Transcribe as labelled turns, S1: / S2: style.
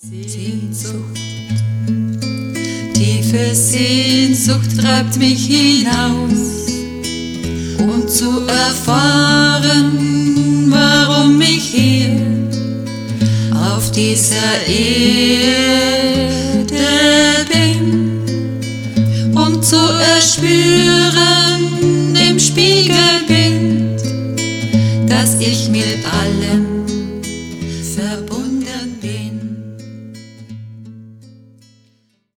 S1: Sehnsucht, tiefe Sehnsucht treibt mich hinaus, um zu erfahren, warum ich hier auf dieser Erde bin, um zu erspüren im Spiegelbild, dass ich mit allem